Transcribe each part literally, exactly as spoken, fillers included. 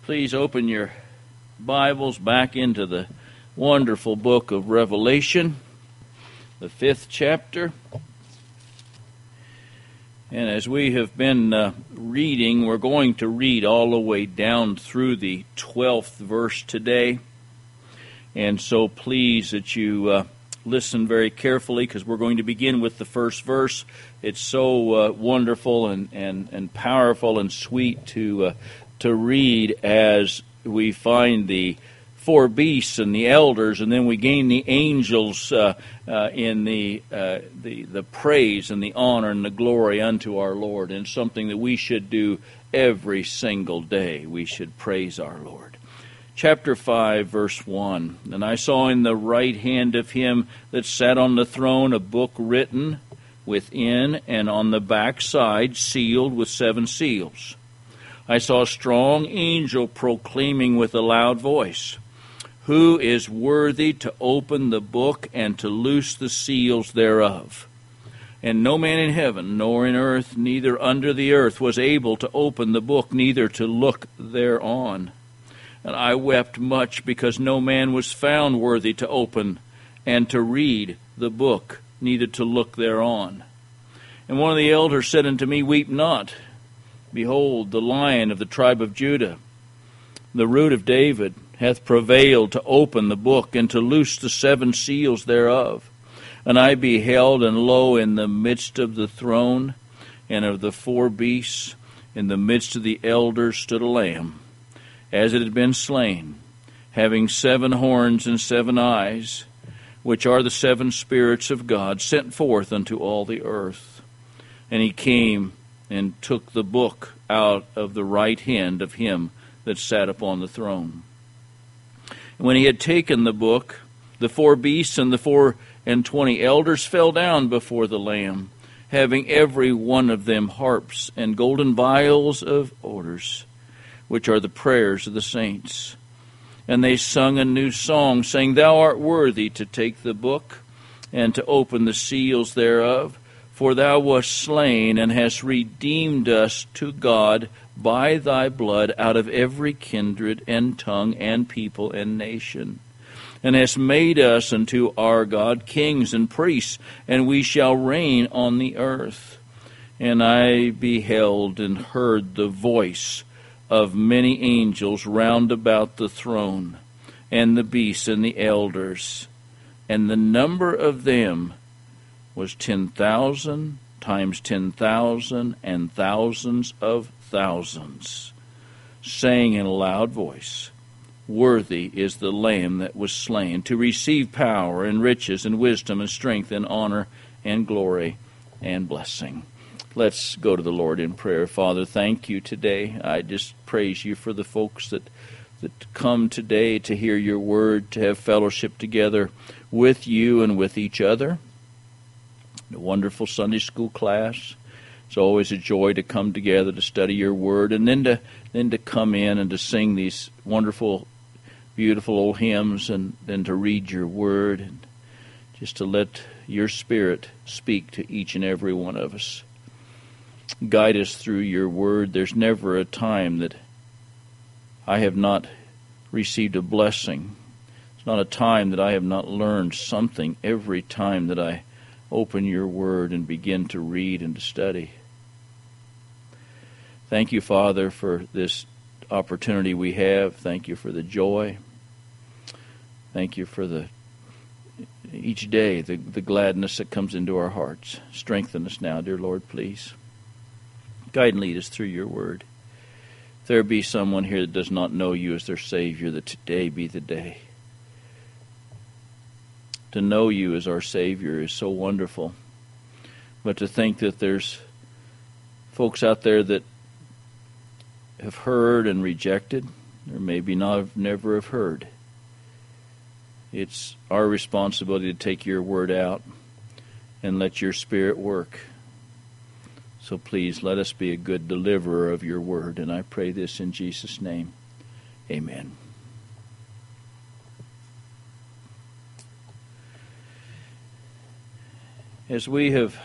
Please open your Bibles back into the wonderful book of Revelation, the fifth chapter. And as we have been uh, reading, we're going to read all the way down through the twelfth verse today. And so please that you uh, listen very carefully, because we're going to begin with the first verse. It's so uh, wonderful and, and, and powerful and sweet to uh, to read as we find the four beasts and the elders, and then we gain the angels uh, uh, in the, uh, the the praise and the honor and the glory unto our Lord, and something that we should do every single day. We should praise our Lord. Chapter five, verse one, And I saw in the right hand of him that sat on the throne a book written within and on the back side, sealed with seven seals. I saw a strong angel proclaiming with a loud voice, Who is worthy to open the book and to loose the seals thereof? And no man in heaven, nor in earth, neither under the earth, was able to open the book, neither to look thereon. And I wept much, because no man was found worthy to open and to read the book, neither to look thereon. And one of the elders said unto me, Weep not. Behold, the Lion of the tribe of Judah, the root of David, hath prevailed to open the book and to loose the seven seals thereof. And I beheld, and lo, in the midst of the throne and of the four beasts, in the midst of the elders, stood a lamb, as it had been slain, having seven horns and seven eyes, which are the seven spirits of God, sent forth unto all the earth. And he came and took the book out of the right hand of him that sat upon the throne. And when he had taken the book, the four beasts and the four and twenty elders fell down before the Lamb, having every one of them harps and golden vials of odors, which are the prayers of the saints. And they sung a new song, saying, Thou art worthy to take the book and to open the seals thereof, for thou wast slain, and hast redeemed us to God by thy blood out of every kindred and tongue and people and nation, and hast made us unto our God kings and priests, and we shall reign on the earth. And I beheld and heard the voice of many angels round about the throne, and the beasts and the elders, and the number of them was ten thousand times ten thousand and thousands of thousands, saying in a loud voice, Worthy is the Lamb that was slain to receive power and riches and wisdom and strength and honor and glory and blessing. Let's go to the Lord in prayer. Father, thank you today. I just praise you for the folks that that come today to hear your word, to have fellowship together with you and with each other. A wonderful Sunday school class. It's always a joy to come together to study your word, and then to then to come in and to sing these wonderful, beautiful old hymns, and then to read your word, and just to let your Spirit speak to each and every one of us. Guide us through your word. There's never a time that I have not received a blessing. It's not a time that I have not learned something every time that I open your word and begin to read and to study. Thank you, Father, for this opportunity we have. Thank you for the joy. Thank you for the each day, the, the gladness that comes into our hearts. Strengthen us now, dear Lord, please. Guide and lead us through your word. If there be someone here that does not know you as their Savior, that today be the day. To know you as our Savior is so wonderful. But to think that there's folks out there that have heard and rejected, or maybe not never have heard. It's our responsibility to take your word out and let your Spirit work. So please let us be a good deliverer of your word. And I pray this in Jesus' name. Amen. As we have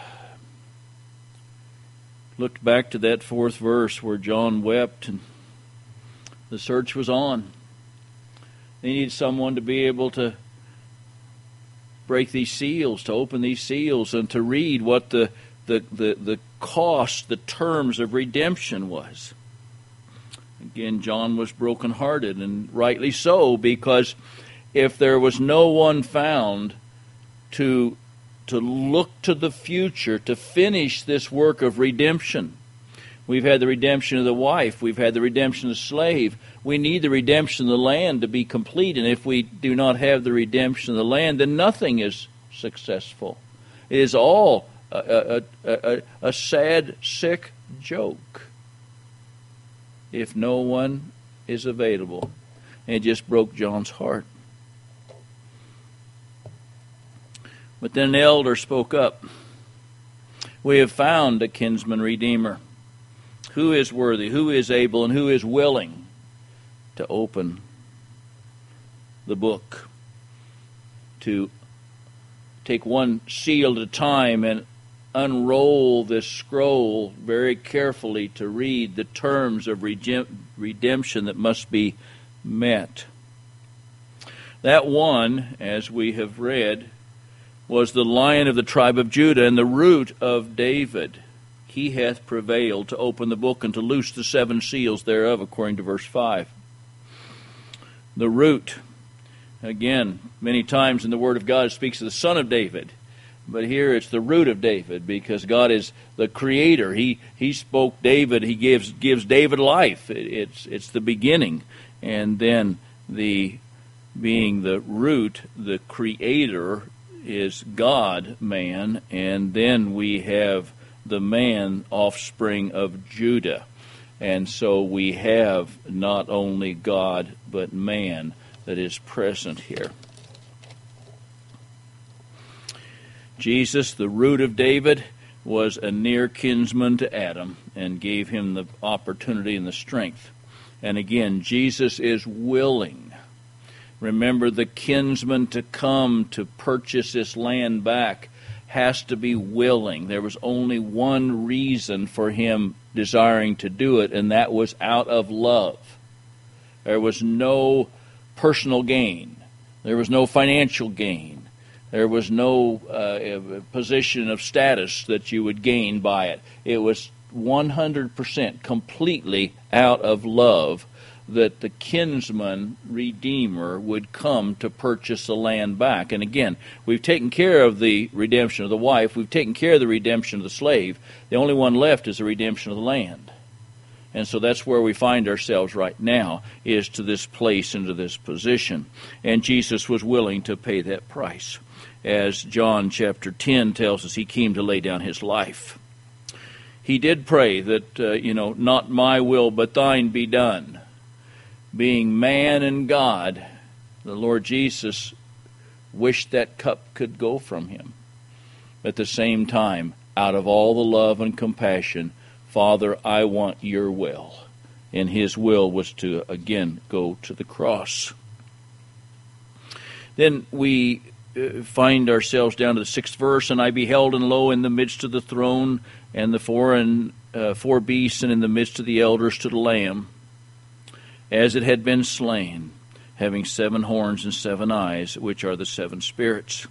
looked back to that fourth verse where John wept and The search was on. They needed someone to be able to break these seals, to open these seals, and to read what the the the, the cost, the terms of redemption was. Again, John was brokenhearted, and rightly so, because if there was no one found to to look to the future, to finish this work of redemption. We've had the redemption of the wife. We've had the redemption of the slave. We need the redemption of the land to be complete. And if we do not have the redemption of the land, then nothing is successful. It is all a, a, a, a sad, sick joke if no one is available. And it just broke John's heart. But then an elder spoke up. We have found a kinsman redeemer. Who is worthy, who is able, and who is willing to open the book, to take one seal at a time and unroll this scroll very carefully to read the terms of redemption that must be met. That one, as we have read, was the Lion of the tribe of Judah and the root of David. He hath prevailed to open the book and to loose the seven seals thereof, according to verse five. The root, again, many times in the Word of God it speaks of the Son of David, but here it's the root of David, because God is the Creator. He He spoke David. He gives gives David life. It, it's it's the beginning, and then the being the root, the Creator is God, man, and then we have the man, offspring of Judah. And so we have not only God, but man that is present here. Jesus, the root of David, was a near kinsman to Adam and gave him the opportunity and the strength. And again, Jesus is willing. Remember, the kinsman to come to purchase this land back has to be willing. There was only one reason for him desiring to do it, and that was out of love. There was no personal gain. There was no financial gain. There was no uh, position of status that you would gain by it. It was one hundred percent completely out of love that the kinsman redeemer would come to purchase the land back. And again, we've taken care of the redemption of the wife. We've taken care of the redemption of the slave. The only one left is the redemption of the land. And so that's where we find ourselves right now, is to this place and to this position. And Jesus was willing to pay that price. As John chapter ten tells us, he came to lay down his life. He did pray that, uh, you know, not my will but thine be done. Being man and God, the Lord Jesus wished that cup could go from him. At the same time, out of all the love and compassion, Father, I want your will. And his will was to, again, go to the cross. Then we uh, find ourselves down to the sixth verse, and I beheld, and lo, in the midst of the throne, and the four, and, uh, four beasts, and in the midst of the elders to the Lamb, as it had been slain, having seven horns and seven eyes, which are the seven spirits.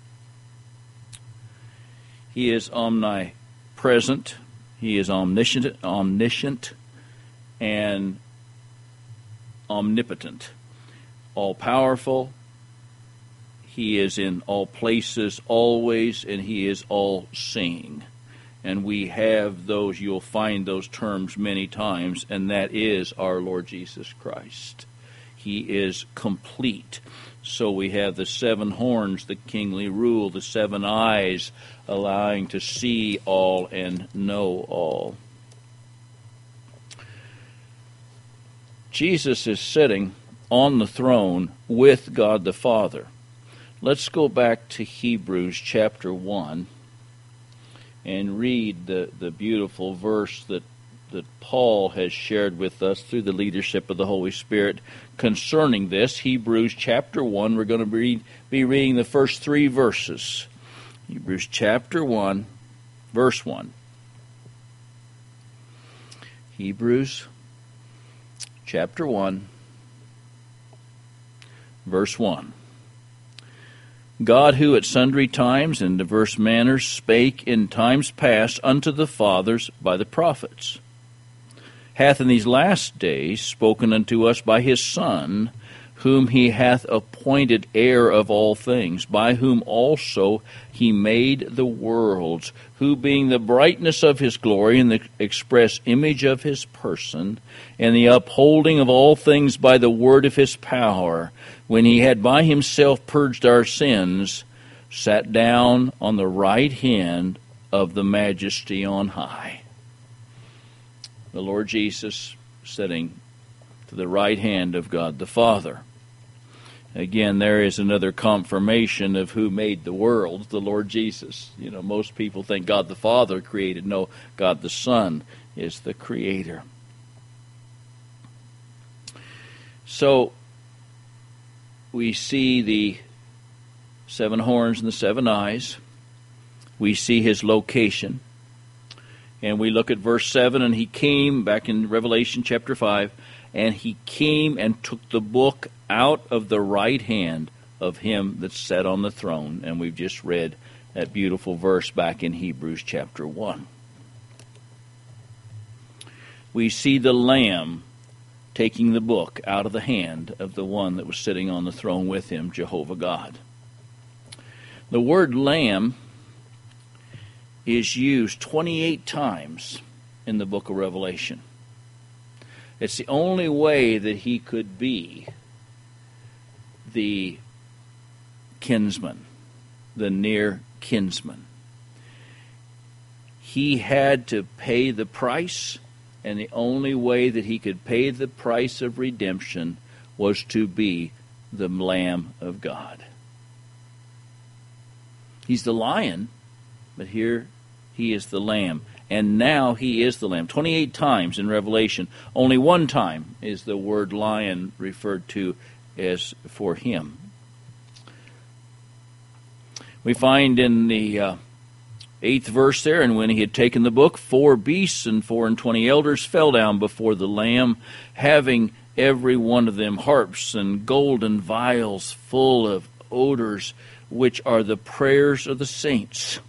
He is omnipresent, he is omniscient, omniscient, and omnipotent, all-powerful. He is in all places, always, and he is all-seeing. And we have those, you'll find those terms many times, and that is our Lord Jesus Christ. He is complete. So we have the seven horns, the kingly rule, the seven eyes, allowing to see all and know all. Jesus is sitting on the throne with God the Father. Let's go back to Hebrews chapter one. And read the, the beautiful verse that, that Paul has shared with us through the leadership of the Holy Spirit concerning this. Hebrews chapter one, we're going to be, be reading the first three verses. Hebrews chapter one, verse one. Hebrews chapter one, verse one. God, who at sundry times and diverse manners spake in times past unto the fathers by the prophets, hath in these last days spoken unto us by his Son, whom he hath appointed heir of all things, by whom also he made the worlds, who being the brightness of his glory and the express image of his person, and the upholding of all things by the word of his power, when he had by himself purged our sins, sat down on the right hand of the majesty on high. The Lord Jesus sitting to the right hand of God the Father. Again, there is another confirmation of who made the world, the Lord Jesus. You know, most people think God the Father created. No, God the Son is the creator. So, we see the seven horns and the seven eyes. We see his location. And we look at verse seven, and he came, back in Revelation chapter five, and he came and took the book out of the right hand of him that sat on the throne. And we've just read that beautiful verse back in Hebrews chapter one. We see the Lamb taking the book out of the hand of the one that was sitting on the throne with him, Jehovah God. The word Lamb is used twenty-eight times in the book of Revelation. It's the only way that he could be the kinsman, the near kinsman. He had to pay the price, and the only way that he could pay the price of redemption was to be the Lamb of God. He's the lion, but here he is the lamb. And now he is the lamb. twenty-eight times in Revelation. Only one time is the word lion referred to as for him. We find in the uh, eighth verse there, and when he had taken the book, four beasts and four and twenty elders fell down before the Lamb, having every one of them harps and golden vials full of odors, which are the prayers of the saints.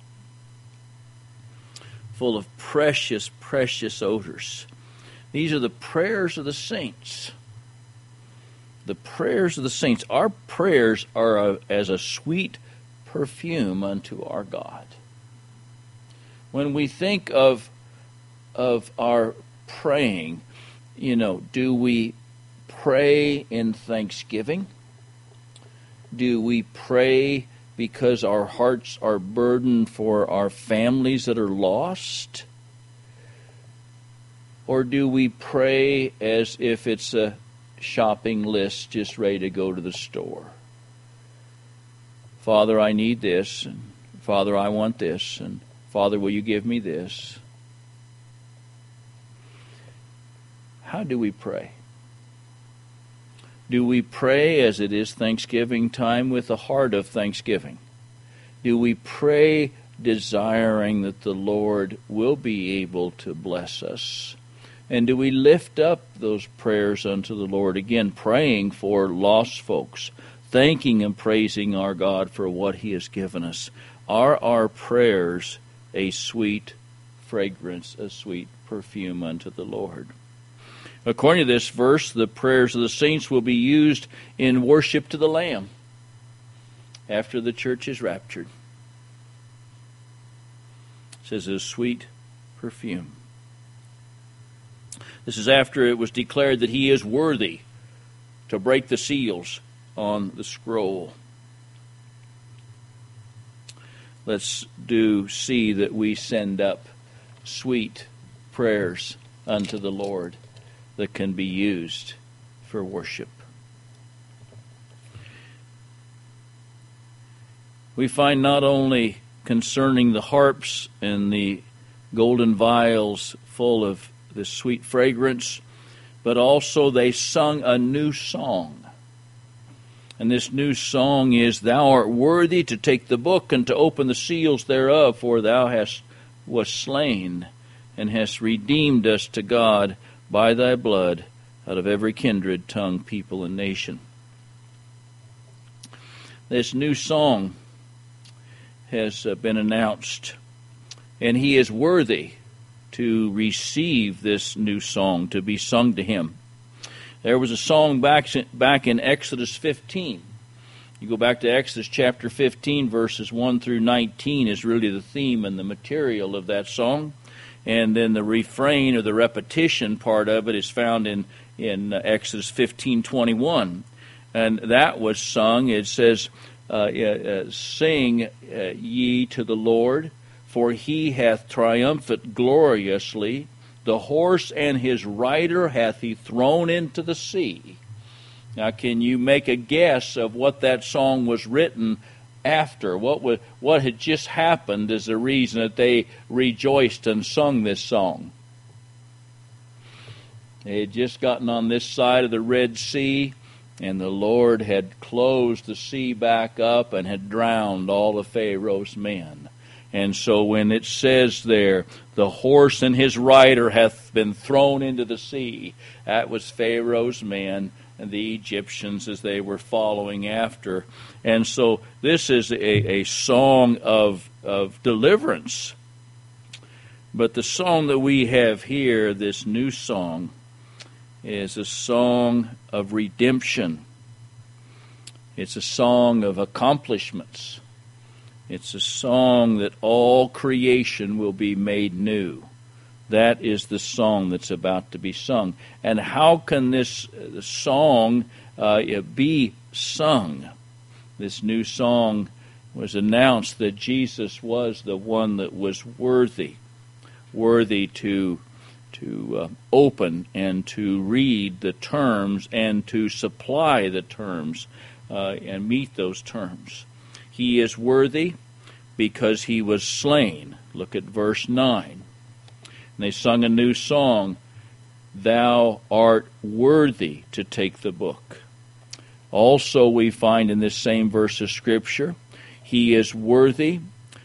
Full of precious, precious odors. These are the prayers of the saints. The prayers of the saints. Our prayers are a, as a sweet perfume unto our God. When we think of, of our praying, you know, do we pray in thanksgiving? Do we pray because our hearts are burdened for our families that are lost? Or do we pray as if it's a shopping list just ready to go to the store? Father, I need this, and Father, I want this, and Father, will you give me this? How do we pray? Do we pray as it is Thanksgiving time with a heart of thanksgiving? Do we pray desiring that the Lord will be able to bless us? And do we lift up those prayers unto the Lord, again, praying for lost folks, thanking and praising our God for what He has given us? Are our prayers a sweet fragrance, a sweet perfume unto the Lord? According to this verse, the prayers of the saints will be used in worship to the Lamb after the church is raptured. It says a sweet perfume. This is after it was declared that He is worthy to break the seals on the scroll. Let's do see that we send up sweet prayers unto the Lord that can be used for worship. We find not only concerning the harps and the golden vials full of this sweet fragrance, but also they sung a new song. And this new song is, Thou art worthy to take the book and to open the seals thereof, for Thou hast was slain and hast redeemed us to God by Thy blood out of every kindred, tongue, people, and nation. This new song has uh, been announced, and he is worthy to receive this new song, to be sung to him. There was a song back, back in Exodus fifteen. You go back to Exodus chapter fifteen, verses one through nineteen is really the theme and the material of that song. And then the refrain or the repetition part of it is found in, in Exodus fifteen twenty-one. And that was sung, it says, uh, uh, Sing uh, ye to the Lord, for he hath triumphed gloriously. The horse and his rider hath he thrown into the sea. Now, can you make a guess of what that song was written after? What was, what had just happened as the reason that they rejoiced and sung this song? They had just gotten on this side of the Red Sea, and the Lord had closed the sea back up and had drowned all of Pharaoh's men. And so when it says there, the horse and his rider hath been thrown into the sea, that was Pharaoh's men and the Egyptians as they were following after. And so this is a, a song of, of deliverance. But the song that we have here, this new song, is a song of redemption. It's a song of accomplishments. It's a song that all creation will be made new. That is the song that's about to be sung. And how can this song uh, be sung? This new song was announced that Jesus was the one that was worthy, worthy to to uh, open and to read the terms and to supply the terms uh, and meet those terms. He is worthy because he was slain. Look at verse nine. And they sung a new song, Thou art worthy to take the book. Also we find in this same verse of Scripture, he is worthy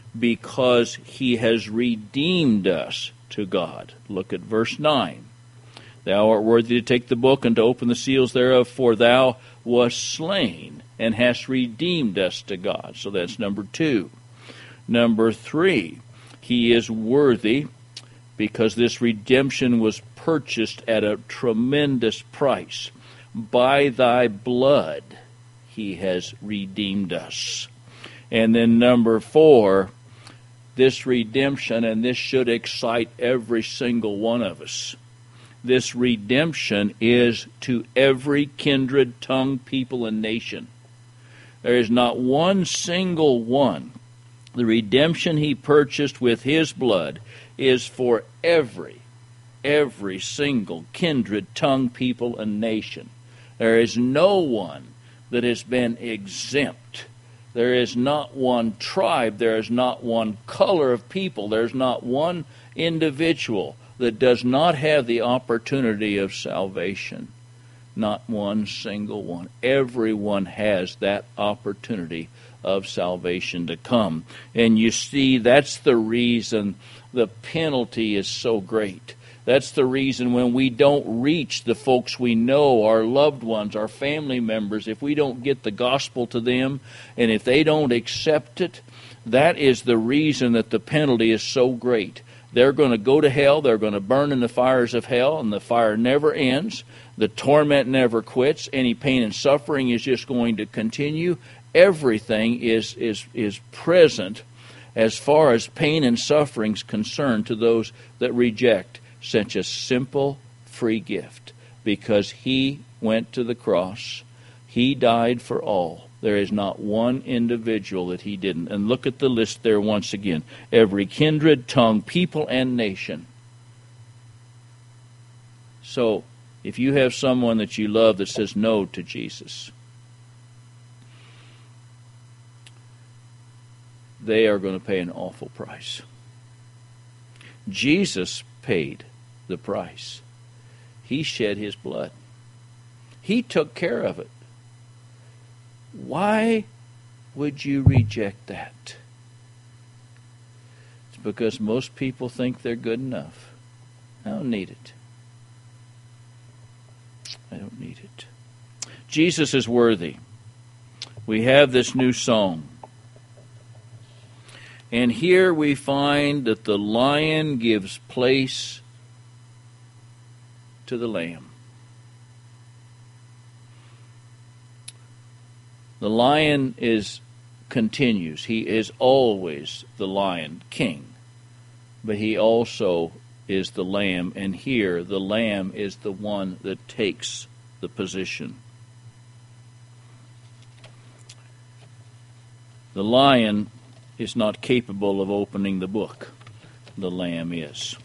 because he has redeemed us to God. Look at verse nine. Thou art worthy to take the book and to open the seals thereof, for thou wast slain and hast redeemed us to God. So that's number two. Number three, he is worthy because this redemption was purchased at a tremendous price. By thy blood he has redeemed us. And then number four, this redemption, and this should excite every single one of us, this redemption is to every kindred, tongue, people, and nation. There is not one single one. The redemption he purchased with his blood is for every, every single kindred, tongue, people, and nation. There is no one that has been exempt. There is not one tribe, there is not one color of people, there's not one individual that does not have the opportunity of salvation. Not one single one. Everyone has that opportunity of salvation to come. And you see, that's the reason the penalty is so great. That's the reason when we don't reach the folks we know, our loved ones, our family members, if we don't get the gospel to them, and if they don't accept it, that is the reason that the penalty is so great. They're going to go to hell, they're going to burn in the fires of hell, and the fire never ends. The torment never quits. Any pain and suffering is just going to continue. Everything is, is, is present as far as pain and suffering is concerned to those that reject such a simple, free gift, because he went to the cross. He died for all. There is not one individual that he didn't. And look at the list there once again. Every kindred, tongue, people, and nation. So, if you have someone that you love that says no to Jesus, they are going to pay an awful price. Jesus paid the price. He shed his blood. He took care of it. Why would you reject that? It's because most people think they're good enough. I don't need it. I don't need it. Jesus is worthy. We have this new song. And here we find that the lion gives place to the lamb. The lion is continues. He is always the lion king. But he also is the lamb, and here the lamb is the one that takes the position. The lion is not capable of opening the book. The lamb is.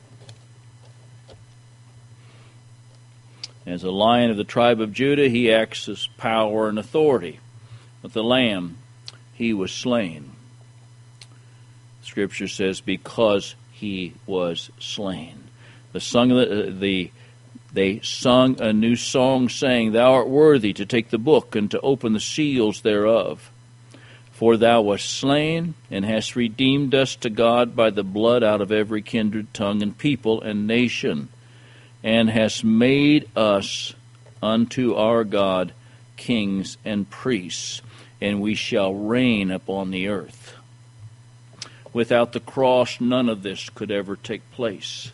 As a lion of the tribe of Judah, he acts as power and authority. But the lamb, he was slain. Scripture says, because he was slain. The sung, the, the, they sung a new song, saying, Thou art worthy to take the book and to open the seals thereof. For thou wast slain, and hast redeemed us to God by the blood out of every kindred, tongue, and people, and nation, and hast made us unto our God kings and priests, and we shall reign upon the earth. Without the cross, none of this could ever take place.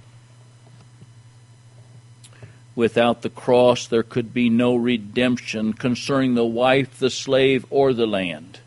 Without the cross, there could be no redemption concerning the wife, the slave, or the land.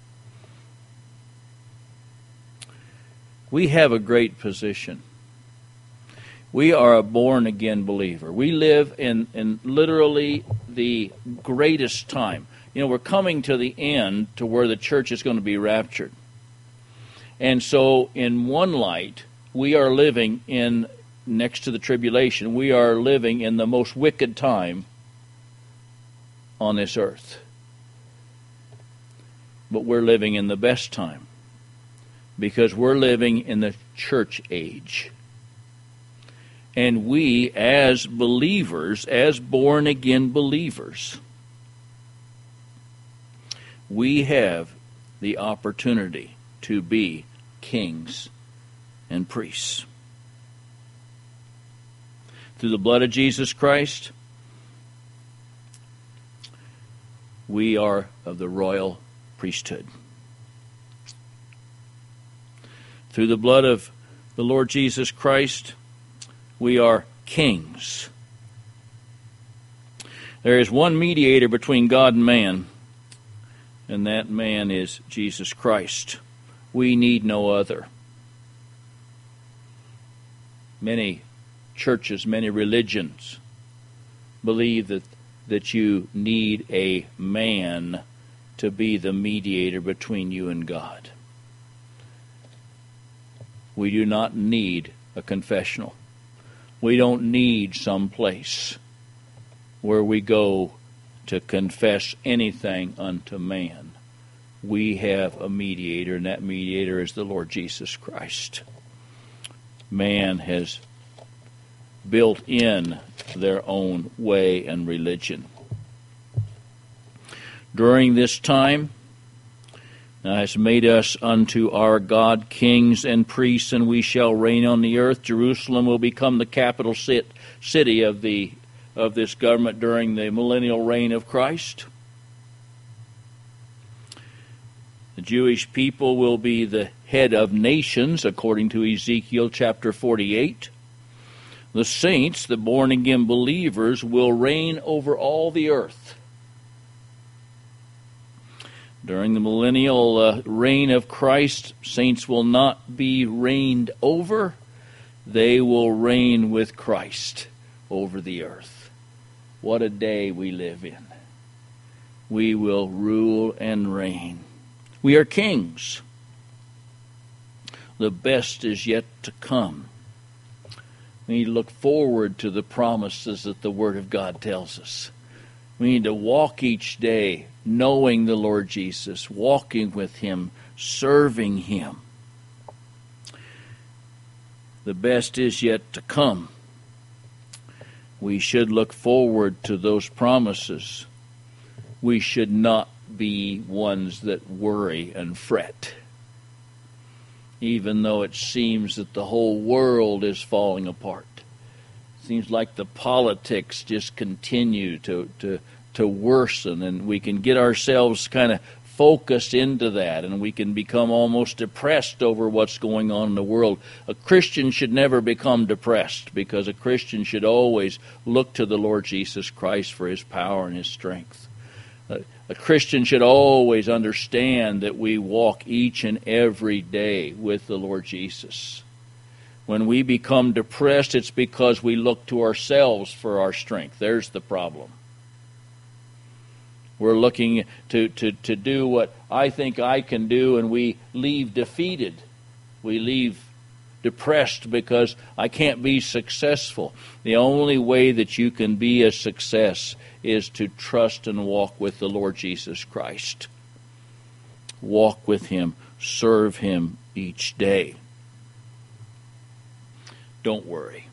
We have a great position. We are a born-again believer. We live in, in literally the greatest time. You know, we're coming to the end to where the church is going to be raptured. And so, in one light, we are living in, next to the tribulation, we are living in the most wicked time on this earth. But we're living in the best time, because we're living in the church age. And we, as believers, as born-again believers, we have the opportunity to be kings and priests. Through the blood of Jesus Christ, we are of the royal priesthood. Through the blood of the Lord Jesus Christ, we are kings. There is one mediator between God and man, and that man is Jesus Christ. We need no other. Many churches, many religions believe that, that you need a man to be the mediator between you and God. We do not need a confessional. We don't need some place where we go to confess anything unto man. We have a mediator, and that mediator is the Lord Jesus Christ. Man has built in their own way and religion. During this time, Thou hast made us unto our God kings and priests, and we shall reign on the earth. Jerusalem will become the capital sit, city of the of this government during the millennial reign of Christ. The Jewish people will be the head of nations, according to Ezekiel chapter forty-eight. The saints, the born-again believers, will reign over all the earth. During the millennial uh, reign of Christ, saints will not be reigned over. They will reign with Christ over the earth. What a day we live in. We will rule and reign. We are kings. The best is yet to come. We need to look forward to the promises that the Word of God tells us. We need to walk each day knowing the Lord Jesus, walking with Him, serving Him. The best is yet to come. We should look forward to those promises. We should not be ones that worry and fret, even though it seems that the whole world is falling apart. Seems like the politics just continue to, to, to worsen, and we can get ourselves kind of focused into that, and we can become almost depressed over what's going on in the world. A Christian should never become depressed, because a Christian should always look to the Lord Jesus Christ for His power and His strength. A, a Christian should always understand that we walk each and every day with the Lord Jesus. When we become depressed, it's because we look to ourselves for our strength. There's the problem. We're looking to, to, to do what I think I can do, and we leave defeated. We leave depressed because I can't be successful. The only way that you can be a success is to trust and walk with the Lord Jesus Christ. Walk with Him. Serve Him each day. Don't worry.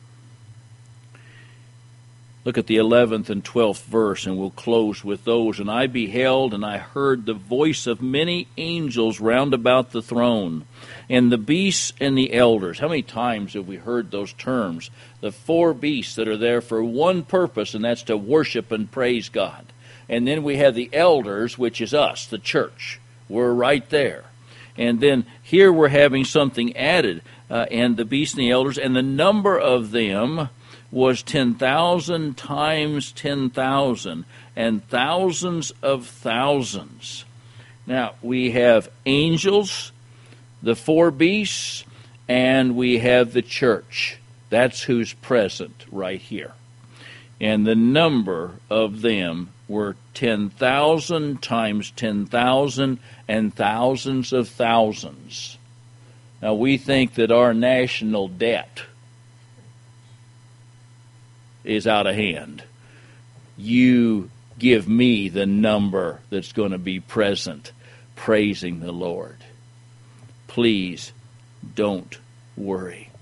Look at the eleventh and twelfth verse, and we'll close with those. And I beheld, and I heard the voice of many angels round about the throne, and the beasts and the elders. How many times have we heard those terms? The four beasts that are there for one purpose, and that's to worship and praise God. And then we have the elders, which is us, the church. We're right there. And then here we're having something added, uh, and the beasts and the elders, and the number of them was ten thousand times ten thousand, and thousands of thousands. Now, we have angels, the four beasts, and we have the church. That's who's present right here. And the number of them were ten thousand times ten thousand, and thousands of thousands. Now, we think that our national debt is out of hand. You give me the number that's going to be present praising the Lord. Please don't worry.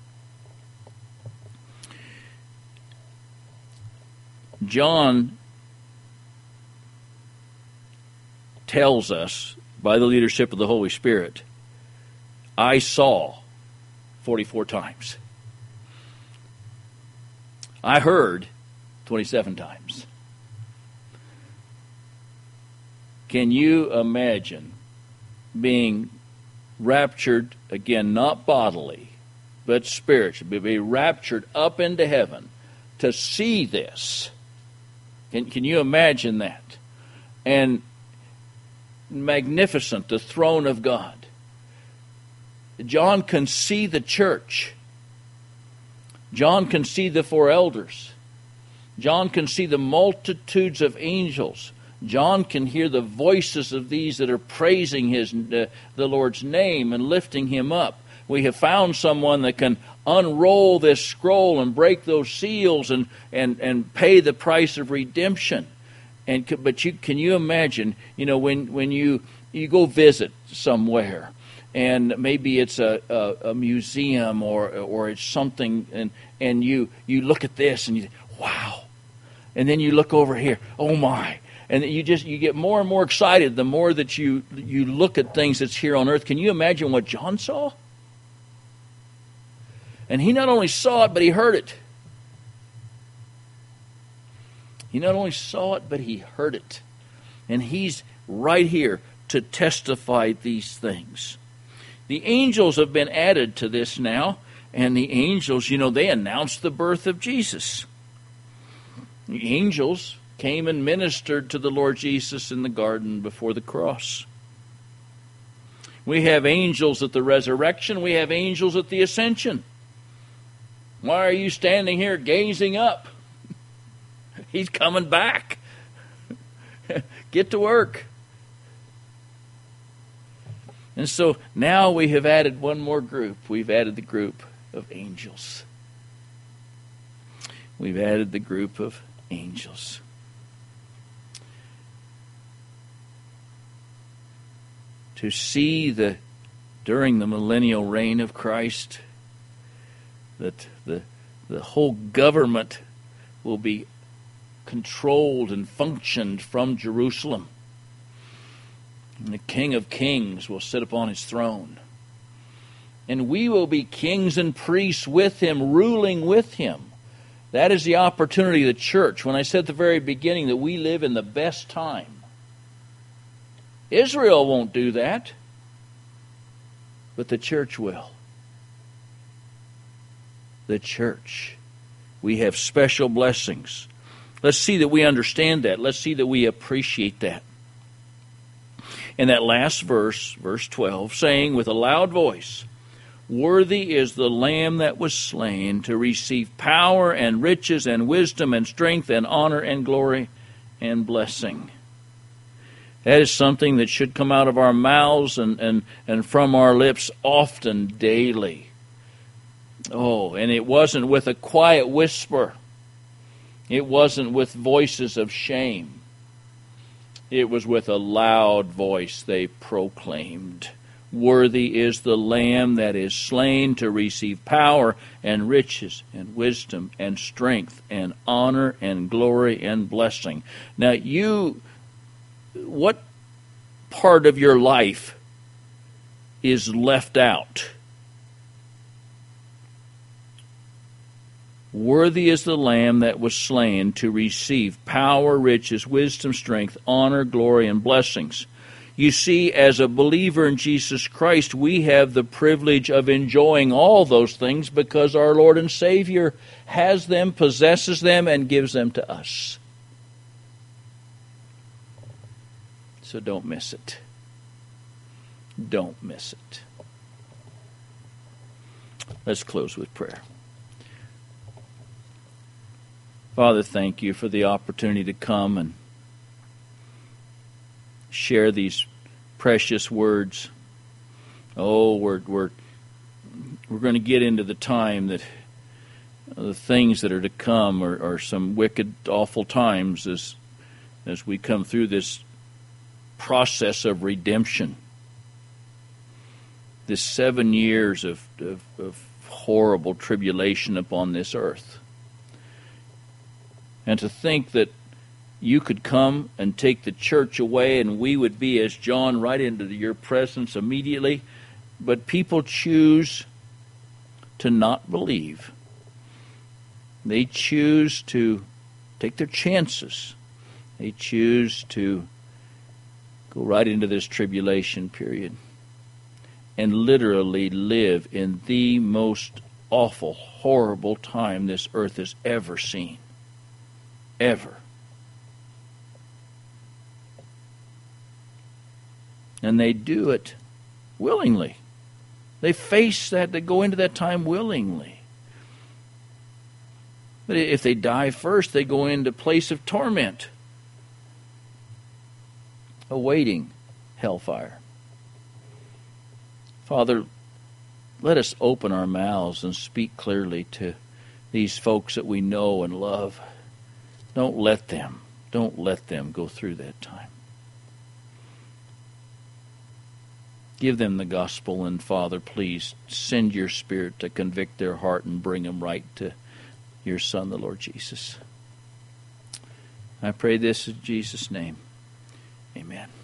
John tells us, by the leadership of the Holy Spirit, I saw forty-four times. I heard twenty-seven times. Can you imagine being raptured, again, not bodily, but spiritually, be raptured up into heaven to see this? Can, can you imagine that? And magnificent, the throne of God. John can see the church. John can see the four elders. John can see the multitudes of angels. John can hear the voices of these that are praising his uh, the Lord's name and lifting Him up. We have found someone that can unroll this scroll and break those seals and, and, and pay the price of redemption. And but you can you imagine, you know, when when you you go visit somewhere, and maybe it's a, a, a museum or or it's something, and and you you look at this and you think, wow, and then you look over here, oh my, and you just you get more and more excited the more that you you look at things that's here on earth. Can you imagine what John saw? And he not only saw it, but he heard it. He not only saw it, but he heard it. And he's right here to testify these things. The angels have been added to this now, and the angels, you know, they announced the birth of Jesus. The angels came and ministered to the Lord Jesus in the garden before the cross. We have angels at the resurrection. We have angels at the ascension. Why are you standing here gazing up? He's coming back. Get to work. And so now we have added one more group. We've added the group of angels. We've added the group of angels. To see the during the millennial reign of Christ, that the the whole government will be controlled and functioned from Jerusalem. And the King of Kings will sit upon His throne. And we will be kings and priests with Him, ruling with Him. That is the opportunity of the church. When I said at the very beginning that we live in the best time, Israel won't do that, but the church will. The church. We have special blessings. Let's see that we understand that. Let's see that we appreciate that. In that last verse, verse twelve, saying with a loud voice, "Worthy is the Lamb that was slain to receive power and riches and wisdom and strength and honor and glory and blessing." That is something that should come out of our mouths and, and, and from our lips often, daily. Oh, and it wasn't with a quiet whisper. It wasn't with voices of shame. It was with a loud voice they proclaimed, "Worthy is the Lamb that is slain to receive power and riches and wisdom and strength and honor and glory and blessing." Now you, what part of your life is left out? Worthy is the Lamb that was slain to receive power, riches, wisdom, strength, honor, glory, and blessings. You see, as a believer in Jesus Christ, we have the privilege of enjoying all those things because our Lord and Savior has them, possesses them, and gives them to us. So don't miss it. Don't miss it. Let's close with prayer. Father, thank you for the opportunity to come and share these precious words. Oh, we're we're we're going to get into the time that the things that are to come are, are some wicked, awful times as as we come through this process of redemption. This seven years of, of, of horrible tribulation upon this earth. And to think that you could come and take the church away and we would be, as John, right into your presence immediately. But people choose to not believe. They choose to take their chances. They choose to go right into this tribulation period and literally live in the most awful, horrible time this earth has ever seen. Ever. And they do it willingly. They face that, they go into that time willingly. But if they die first, they go into a place of torment, awaiting hellfire. Father, let us open our mouths and speak clearly to these folks that we know and love. Don't let them, don't let them go through that time. Give them the gospel, and Father, please send your Spirit to convict their heart and bring them right to your Son, the Lord Jesus. I pray this in Jesus' name. Amen.